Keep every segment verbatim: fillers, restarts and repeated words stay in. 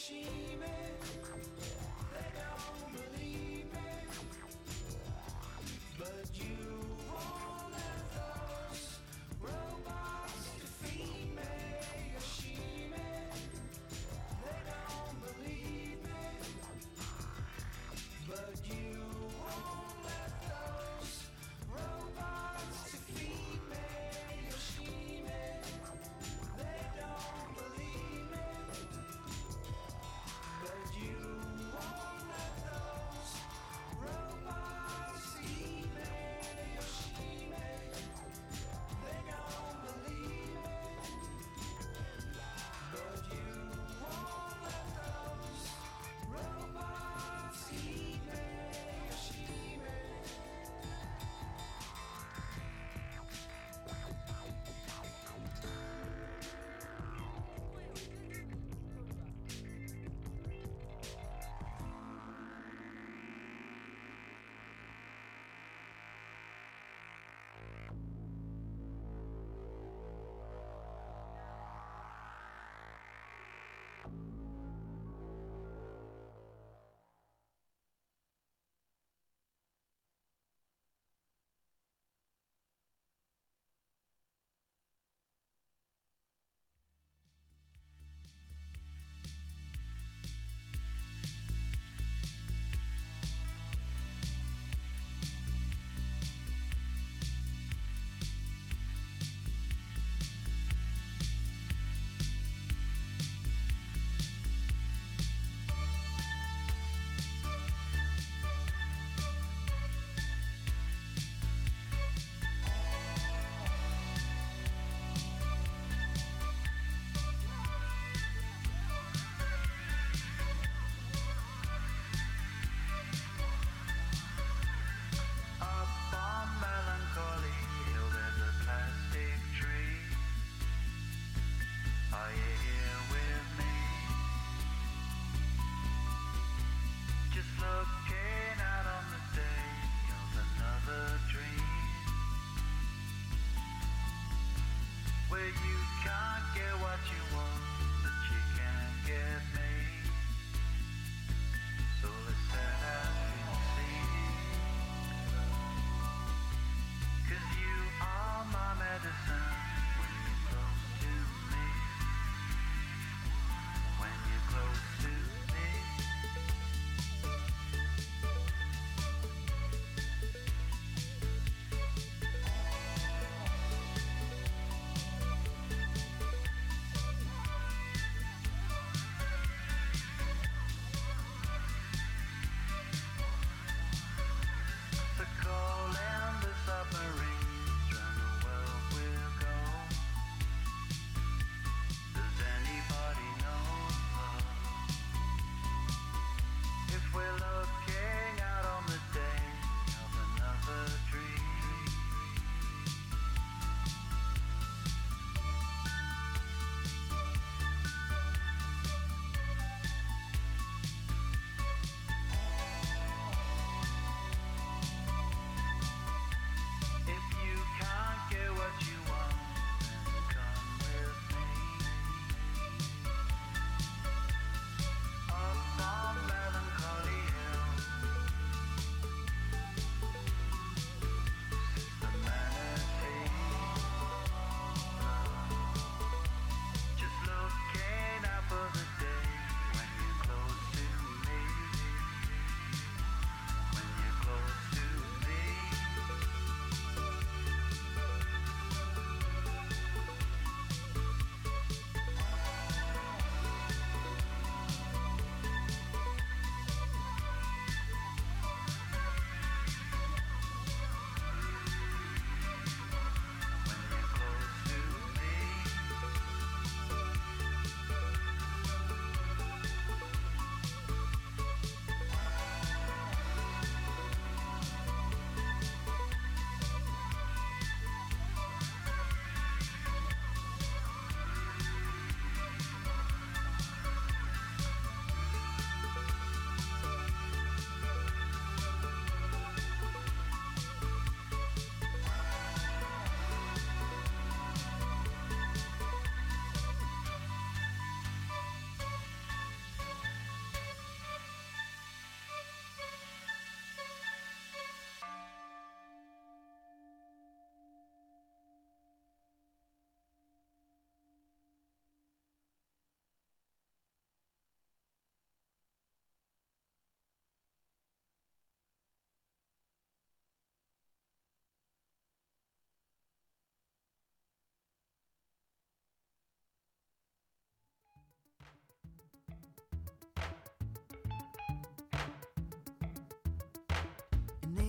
Yoshimi, they don't believe me, but you won't let those robots defeat me. Yoshimi, they don't believe me, but you won't let those robots defeat me. Yoshimi, they don't believe me.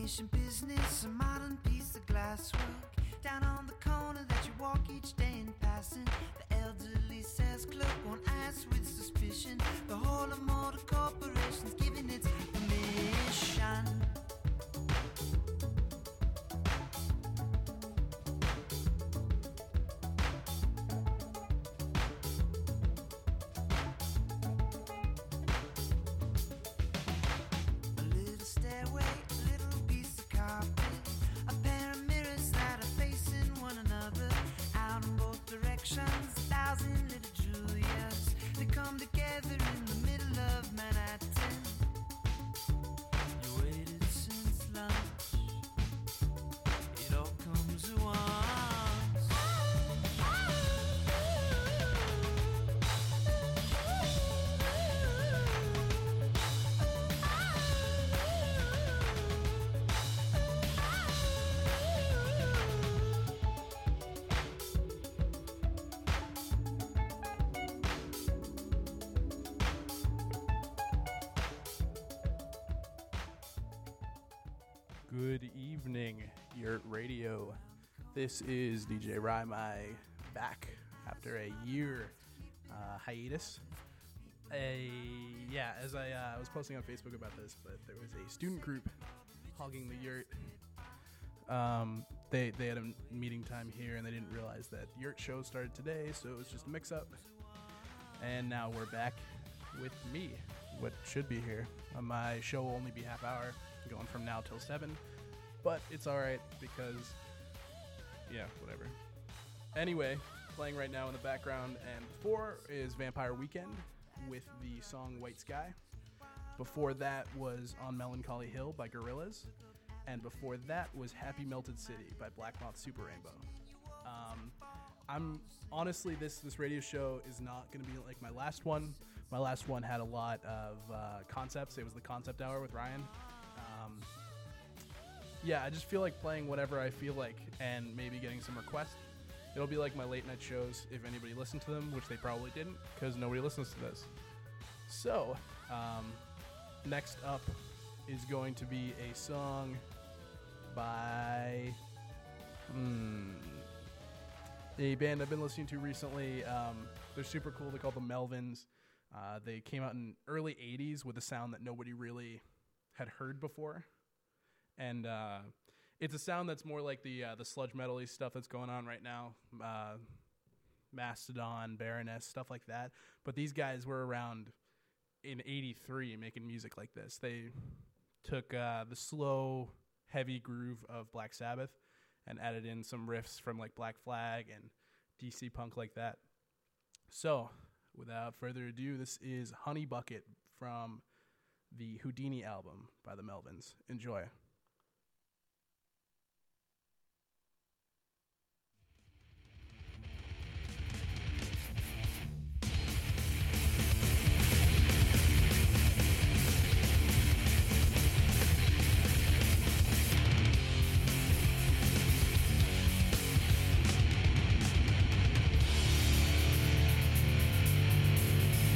Unfinished business, a modern piece of glasswork down on the corner that you walk each day in passing. The elderly says clerk won't ask with suspicion. The whole of motor corporation's giving its permission. Good evening, Yurt Radio. This is D J Rymai back after a year uh, hiatus. A yeah, as I uh, was posting on Facebook about this, but there was a student group hogging the Yurt. Um, they they had a meeting time here, and they didn't realize that Yurt show started today, so it was just a mix-up. And now we're back with me, what should be here. Uh, my show will only be half hour, going from now till seven, but it's all right because, yeah, whatever. Anyway, playing right now in the background and before is Vampire Weekend with the song White Sky. Before that was On Melancholy Hill by Gorillaz, and before that was Happy Melted City by Black Moth Super Rainbow. Um, I'm honestly, this this radio show is not going to be like my last one. My last one had a lot of uh, concepts. It was the concept hour with Ryan. Um, yeah, I just feel like playing whatever I feel like and maybe getting some requests. It'll be like my late night shows if anybody listened to them, which they probably didn't because nobody listens to this. So, um, next up is going to be a song by hmm, a band I've been listening to recently. Um, they're super cool. They're called the Melvins. Uh, they came out in early eighties with a sound that nobody really had heard before. And uh, it's a sound that's more like the uh, the sludge metal-y stuff that's going on right now. Uh, Mastodon, Baroness, stuff like that. But these guys were around in eighty-three making music like this. They took uh, the slow, heavy groove of Black Sabbath and added in some riffs from like Black Flag and D C punk like that. So, without further ado, this is Honey Bucket from the Houdini album by the Melvins. Enjoy.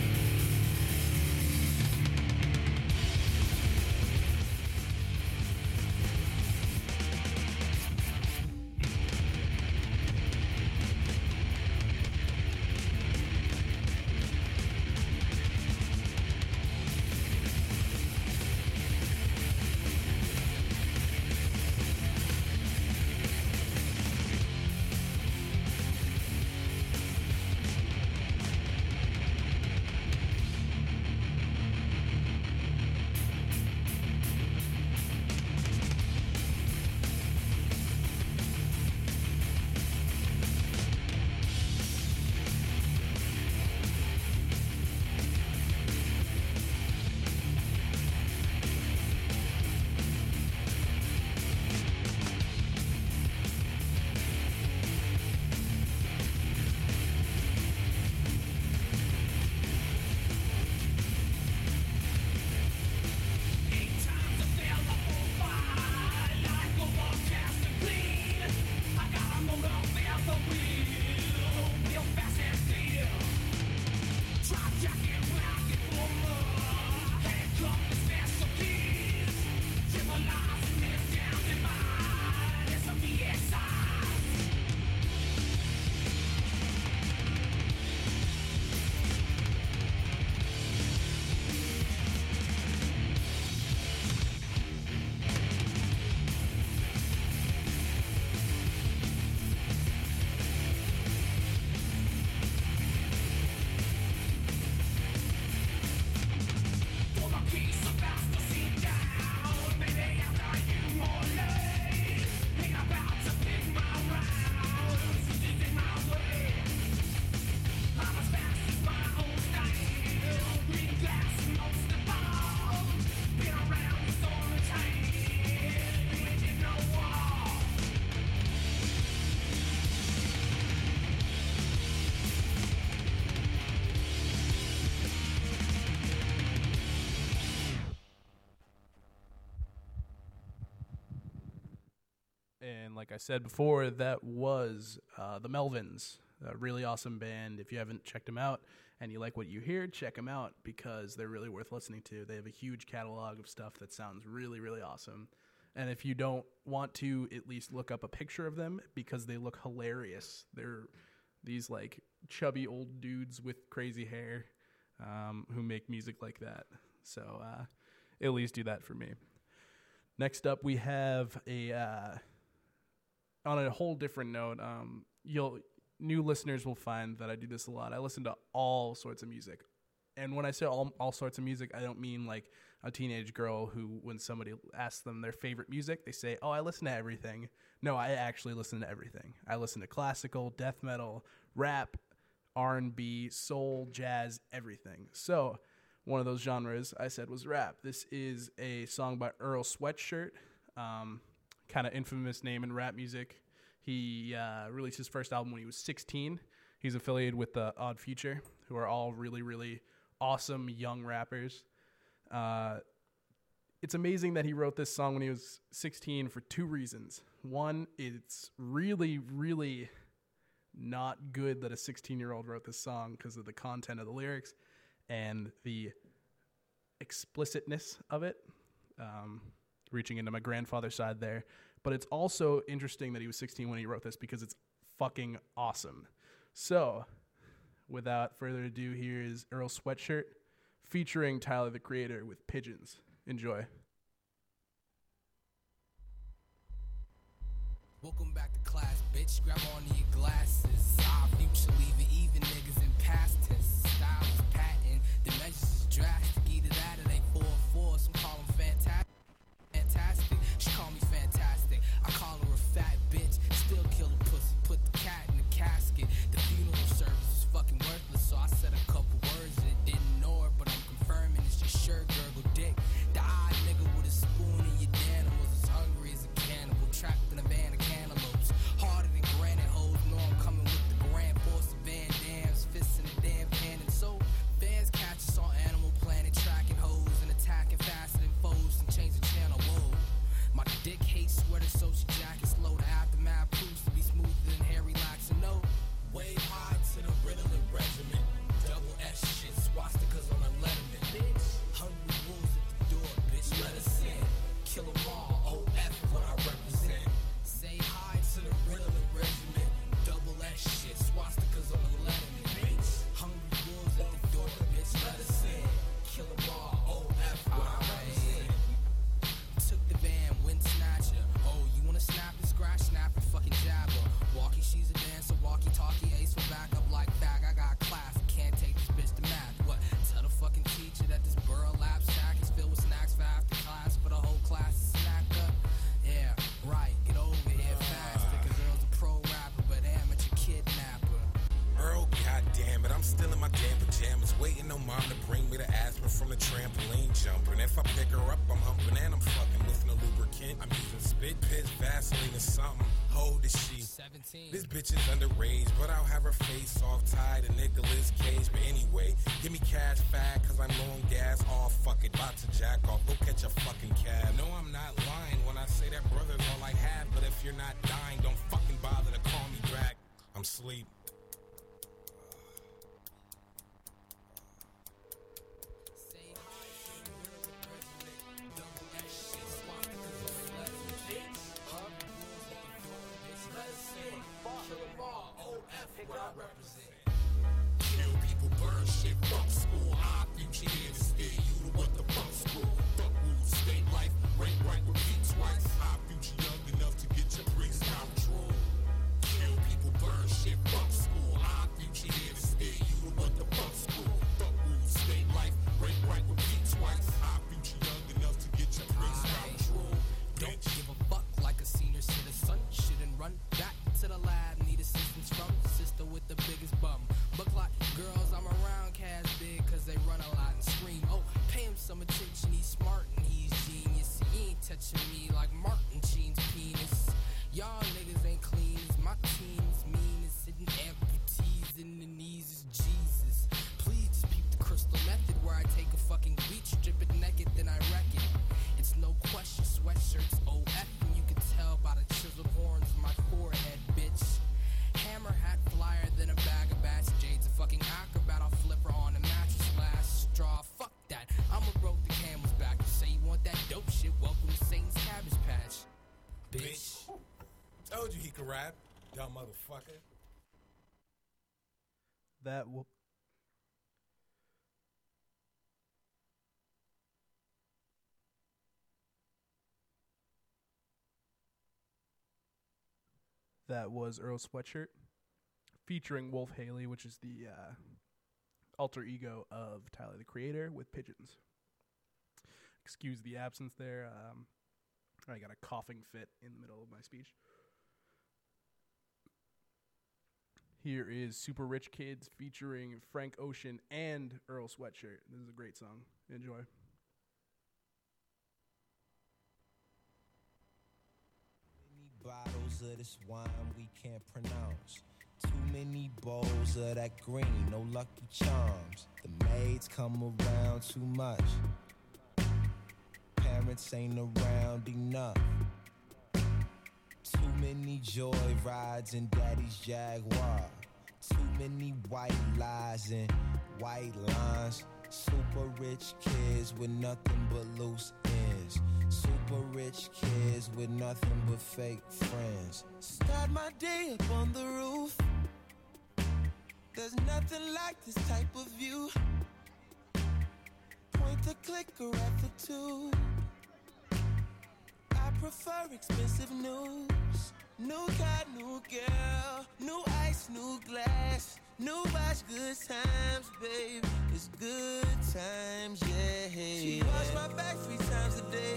Thank And like I said before, that was uh, the Melvins, a really awesome band. If you haven't checked them out and you like what you hear, check them out because they're really worth listening to. They have a huge catalog of stuff that sounds really, really awesome. And if you don't want to, at least look up a picture of them because they look hilarious. They're these like chubby old dudes with crazy hair um, who make music like that. So uh, at least do that for me. Next up, we have a, uh, on a whole different note, um, you'll new listeners will find that I do this a lot. I listen to all sorts of music. And when I say all, all sorts of music, I don't mean like a teenage girl who, when somebody asks them their favorite music, they say, oh, I listen to everything. No, I actually listen to everything. I listen to classical, death metal, rap, R and B, soul, jazz, everything. So one of those genres I said was rap. This is a song by Earl Sweatshirt, um, kind of infamous name in rap music. He uh, released his first album when he was sixteen. He's affiliated with the Odd Future, who are all really, really awesome young rappers. Uh, it's amazing that he wrote this song when he was sixteen for two reasons. One, it's really, really not good that a sixteen-year-old wrote this song because of the content of the lyrics and the explicitness of it, um, reaching into my grandfather's side there. But it's also interesting that he was sixteen when he wrote this because it's fucking awesome. So, without further ado, here is Earl Sweatshirt featuring Tyler, the Creator, with Pigeons. Enjoy. Welcome back to class, bitch. Grab onto your glasses. Our future leaving even niggas in past tense. Style is patent, the measures is drastic. Either that or they four four. Some call them fantastic. Fantastic. She call me fantastic. I call her a fat bitch. Still kill a pussy. Put the cat in the casket. The funeral service was fucking worthless, so I said a couple words and it didn't know her, but I'm confirming it's your shirt gurgle dick. The odd nigga with a spoon in your den was as hungry as a cannibal, trapped in a van of cantaloupes. Harder than granite hoes. Know I'm coming with the grand force of Van Dams, fists in a damn cannon. So fans catch us on Animal Planet, tracking hoes and attacking faster than foes and change the channel. Whoa. My dick hates sweater, so she jacket slow. The aftermath proves to be smoother than Harry Laxon. No, way high to the Ritalin regiment. Double S shit, swastikas on a letterman. Bitch, hungry wolves at the door, bitch, let us in. Kill 'em all, O F what I represent. Say hi to the Ritalin regiment. Double S shit, swastikas on a letterman. Bitch, hungry wolves at the door, bitch, let us in. Kill 'em all, O F what I represent. Took the van, went snatcher. Oh, you wanna snap and scratch, snap and fucking jabber. Walkie, she's a dancer, walkie talkie, ace for back up like bag. I got class, can't take this bitch to math. What? Tell the fucking teacher that this burl lap sack is filled with snacks for after class, for the whole class to snack up. Yeah, right, get over here faster, cause Earl's a pro rapper, but amateur kidnapper. Earl, goddamn it, I'm still in my damn pajamas, waiting on mom to bring me the aspirin from the trampoline jumper. And if I pick her up, I'm humping and I'm fucking with no lubricant. I'm using spit, piss, Vaseline, or something. Hold is she? seventeen. This bitch is underage, but I'll have her face off tied to Nicolas Cage. But anyway, give me cash fat, cause I'm low on gas. Oh, fuck it, about to jack off, go catch a fucking cab. No, I'm not lying when I say that brother's all I have. But if you're not dying, don't fucking bother to call me back. I'm sleep. Say hi to the Ritalin regiment. Double S shit, swastikas on a letterman. Bitch, hungry wolves at the door, bitch, let us in. Kill 'em all, O F what I represent. Kill people, burn shit, fuck school. Our future here to steer you to what the fuck school. Fuck rules, state life, rank right, repeat twice. Our future young enough to get your bricks out drool. Kill people, burn shit, fuck can rap, dumb motherfucker. That will. That was Earl Sweatshirt featuring Wolf Haley, which is the uh, alter ego of Tyler the Creator with Pigeons. Excuse the absence there. Um, I got a coughing fit in the middle of my speech. Here is Super Rich Kids featuring Frank Ocean and Earl Sweatshirt. This is a great song. Enjoy. Bottles of this wine we can't pronounce. Too many bowls of that green, no Lucky Charms. The maids come around too much. Parents ain't around enough. Too many joy rides in daddy's Jaguar. Too many white lies and white lines. Super rich kids with nothing but loose ends. Super rich kids with nothing but fake friends. Start my day up on the roof. There's nothing like this type of view. Point the clicker at the tube. I prefer expensive news. New car, new girl. New ice, new glass. New watch, good times, babe. It's good times, yeah. She wash my back three times a day.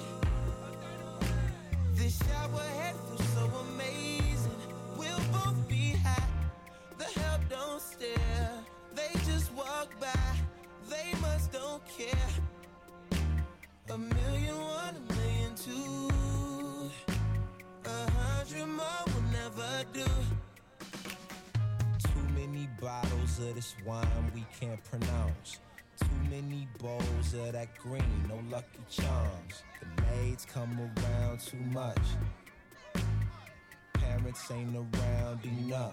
This shower head feels so amazing. We'll both be high. The help don't stare. They just walk by. They must don't care. A million one, a million two. A hundred more will never do. Too many bottles of this wine we can't pronounce. Too many bowls of that green, no Lucky Charms. The maids come around too much. Parents ain't around enough.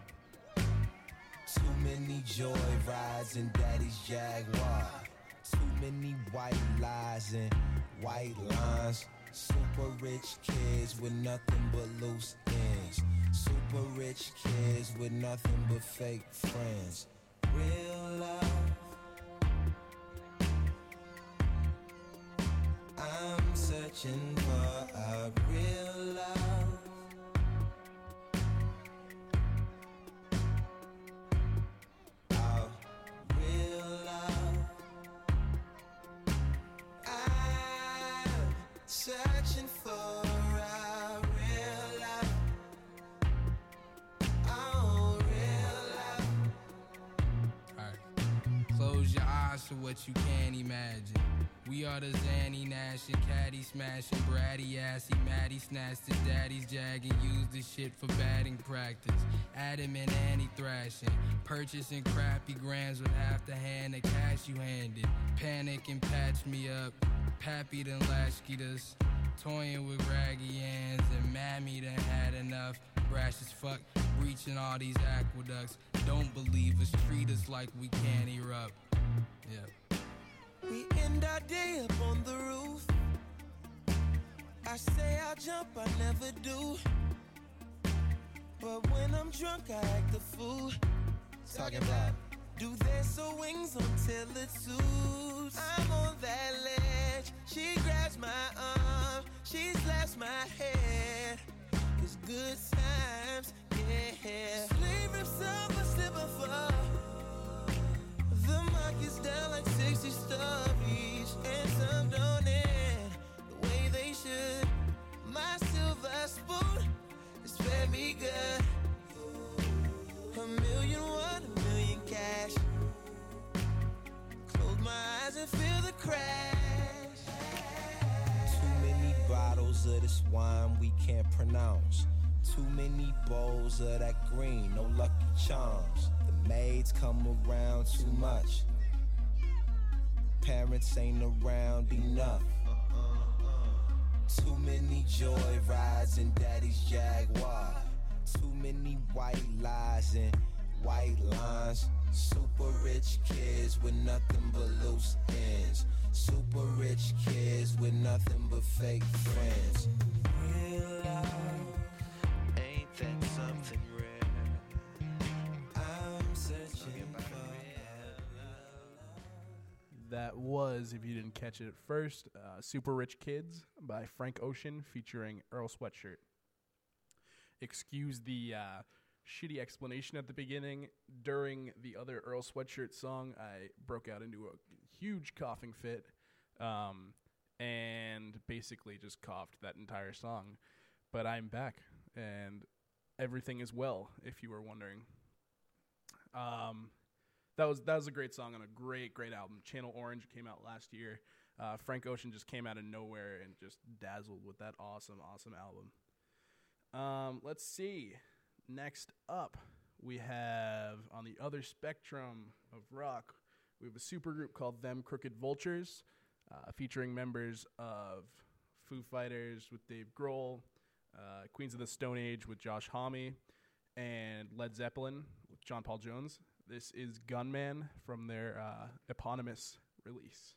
Too many joy rides in daddy's Jaguar. Too many white lies and white lines. Super rich kids with nothing but loose ends. Super rich kids with nothing but fake friends. Real love. I'm searching for a real love. A real love. I'm searching for a real love. Oh, real love. Alright. Close your eyes for what you can't imagine. We are the Zanny Nash and Caddy smashing, bratty assy, Maddie snatched his daddy's jag and used the shit for batting practice. Adam and Annie thrashing, purchasing crappy grams with half the hand of cash you handed. Panic and patch me up, Pappy done latchkeyed us, toying with raggy ends and Mammy done had enough. Brash as fuck, breaching all these aqueducts. Don't believe us, treat us like we can't erupt. Yeah. We end our day up on the roof. I say I'll jump, I never do. But when I'm drunk, I act a fool. Talking about, do their so wings until it suits. I'm on that ledge. She grabs my arm. She slaps my head. It's good times, yeah. Sleep rips up, I slip and fall. The market's down like sixty stories, and some don't end the way they should. My silver spoon has fed me good. A million one, a million cash. Close my eyes and feel the crash. Too many bottles of this wine we can't pronounce. Too many bowls of that green, no Lucky Charms. The maids come around too much. Parents ain't around enough. Too many joy rides in daddy's Jaguar. Too many white lies and white lines. Super rich kids with nothing but loose ends. Super rich kids with nothing but fake friends. Real love ain't that something rare. I'm searching for That was, if you didn't catch it at first, uh, Super Rich Kids by Frank Ocean featuring Earl Sweatshirt. Excuse the uh, shitty explanation at the beginning. During the other Earl Sweatshirt song, I broke out into a huge coughing fit um, and basically just coughed that entire song. But I'm back, and everything is well, if you were wondering. Um... That was that was a great song on a great, great album. Channel Orange came out last year. Uh, Frank Ocean just came out of nowhere and just dazzled with that awesome, awesome album. Um, let's see. Next up, we have on the other spectrum of rock, we have a supergroup called Them Crooked Vultures, uh, featuring members of Foo Fighters with Dave Grohl, uh, Queens of the Stone Age with Josh Homme, and Led Zeppelin with John Paul Jones. This is Gunman from their uh, eponymous release.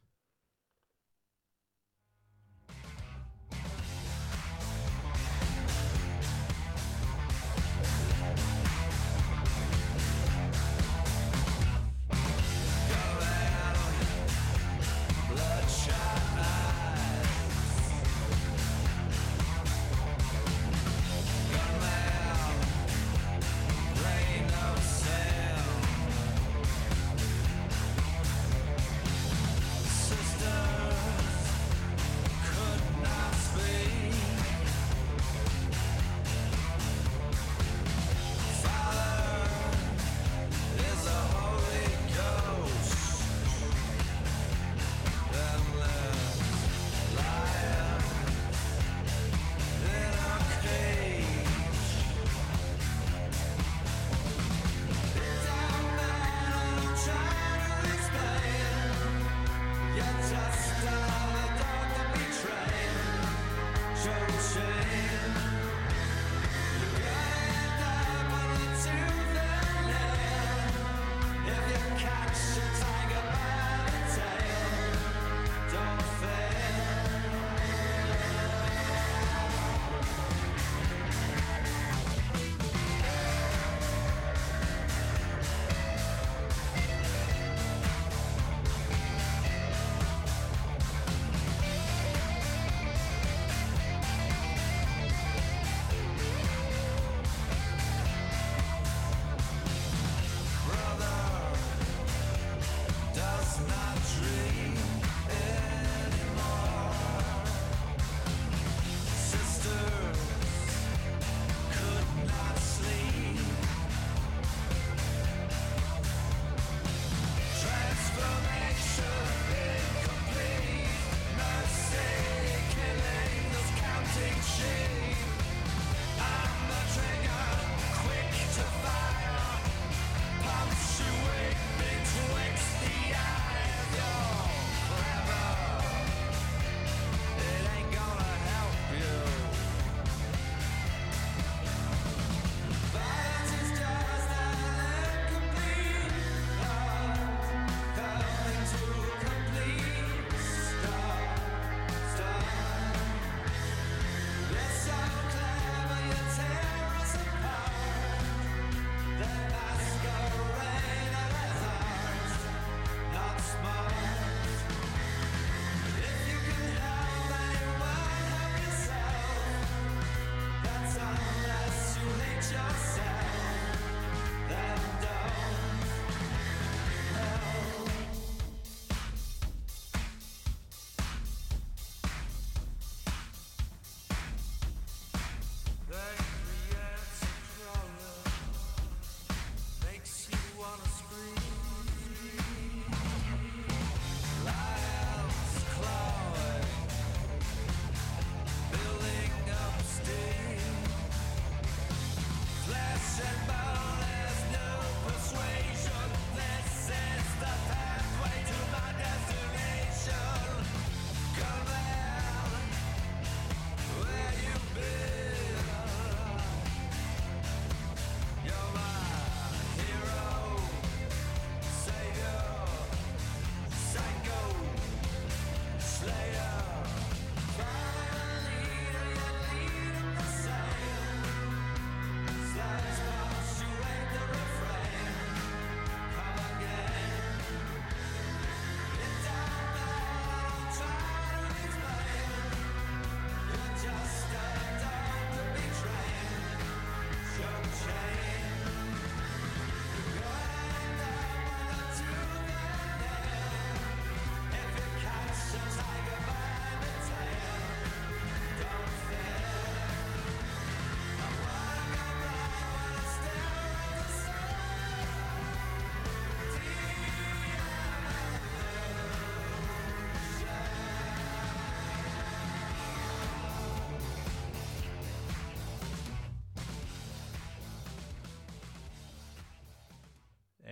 so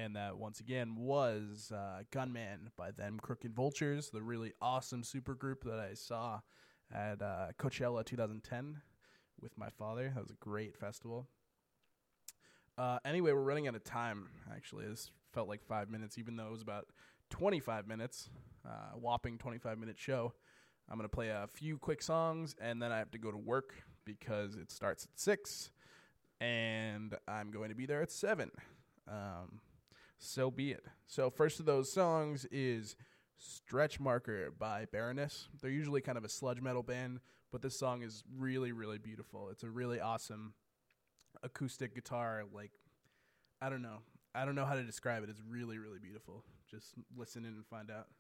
And that, once again, was uh, Gunman by Them Crooked Vultures, the really awesome supergroup that I saw at uh, Coachella twenty ten with my father. That was a great festival. Uh, anyway, we're running out of time, actually. This felt like five minutes, even though it was about twenty-five minutes, uh, whopping twenty-five minute show. I'm going to play a few quick songs, and then I have to go to work because it starts at six, and I'm going to be there at seven. Um, so be it. So first of those songs is Stretch Marker by Baroness. They're usually kind of a sludge metal band, but this song is really, really beautiful. It's a really awesome acoustic guitar, like, I don't know. I don't know how to describe it. It's really, really beautiful. Just listen in and find out.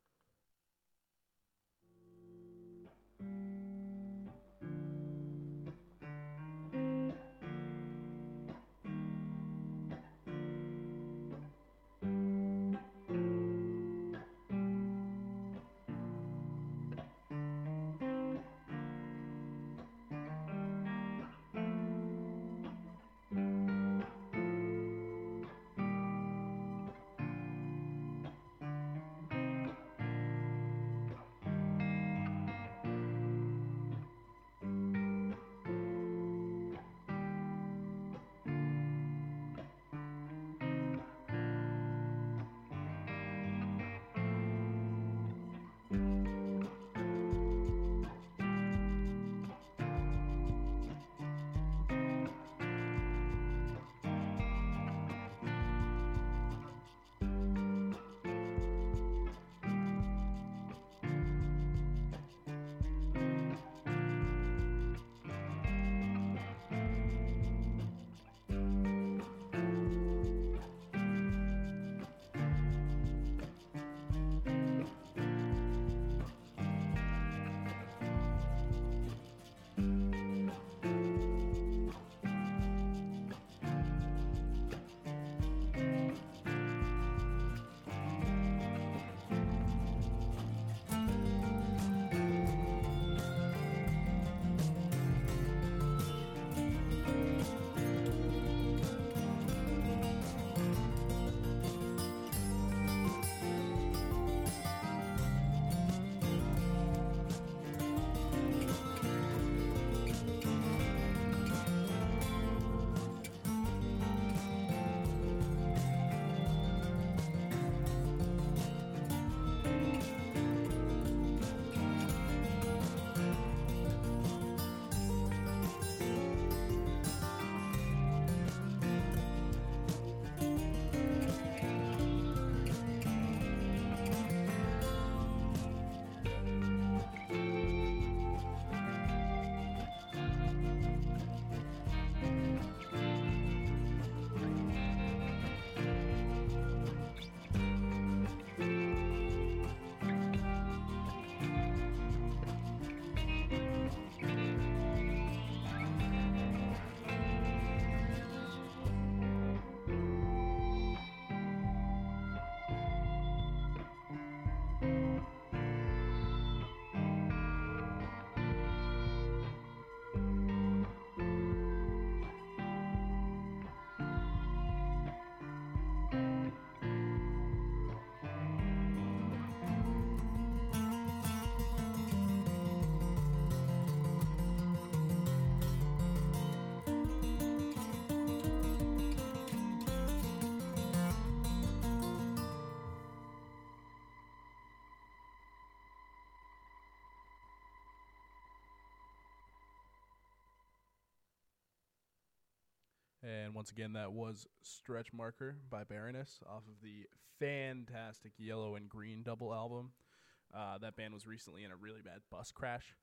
And once again, that was Stretch Marker by Baroness off of the fantastic Yellow and Green double album. Uh, that band was recently in a really bad bus crash.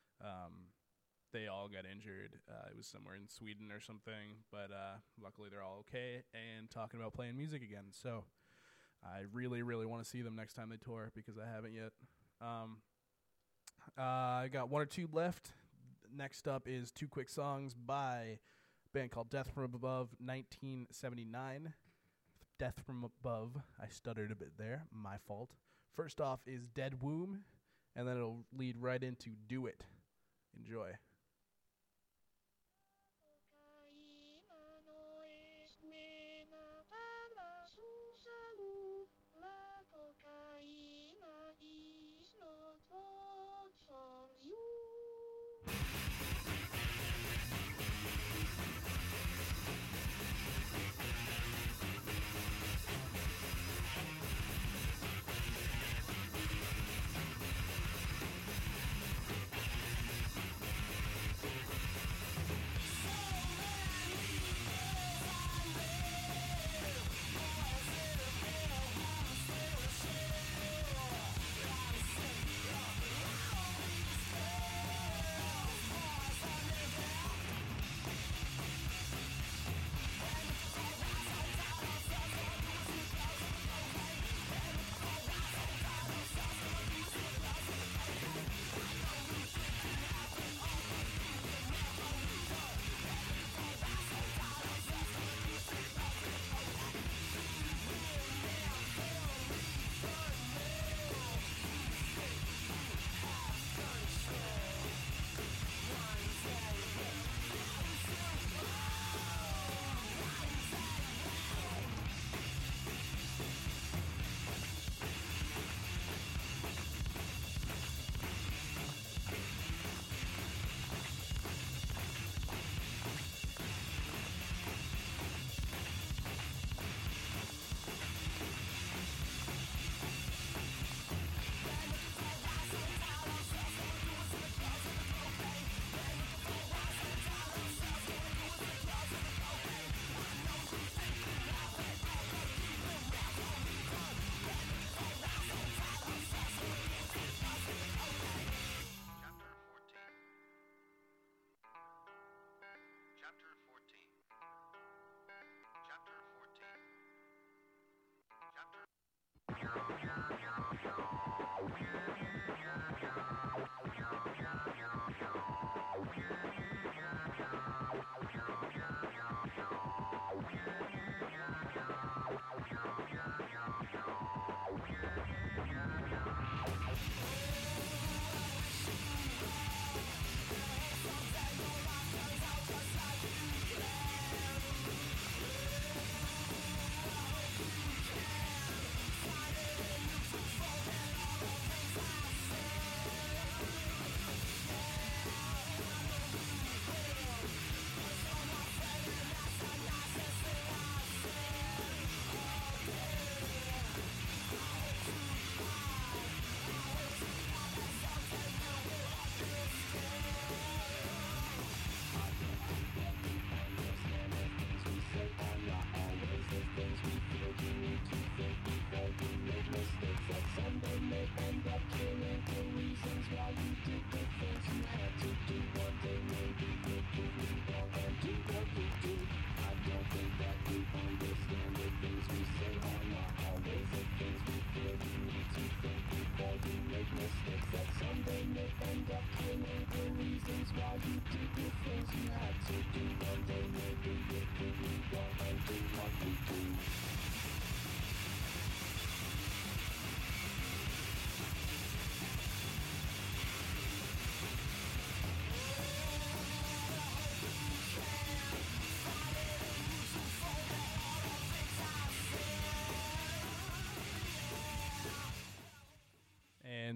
Um, they all got injured. Uh, it was somewhere in Sweden or something, but uh, luckily they're all okay and talking about playing music again. So I really, really want to see them next time they tour because I haven't yet. Um, uh, I got one or two left. Next up is two quick songs by a band called Death From Above, nineteen seventy-nine. Death From Above. I stuttered a bit there. My fault. First off is Dead Womb, and then it'll lead right into Do It. Enjoy. Cocaína no es nena para su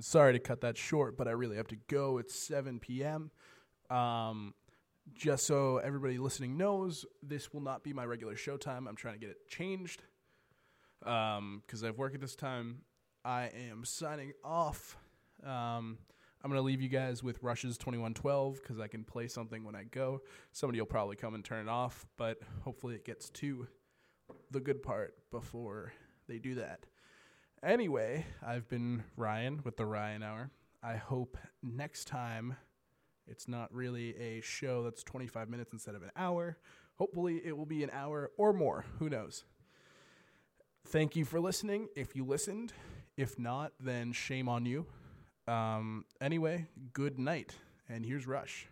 And sorry to cut that short, but I really have to go. It's seven p.m. Um, just so everybody listening knows, this will not be my regular show time. I'm trying to get it changed um, because I've worked at this time. I am signing off. Um, I'm going to leave you guys with Rush's twenty-one twelve because I can play something when I go. Somebody will probably come and turn it off, but hopefully it gets to the good part before they do that. Anyway, I've been Ryan with the Ryan Hour. I hope next time it's not really a show that's twenty-five minutes instead of an hour. Hopefully it will be an hour or more. Who knows? Thank you for listening if you listened. If not, then shame on you. Um, anyway, good night. And here's Rush.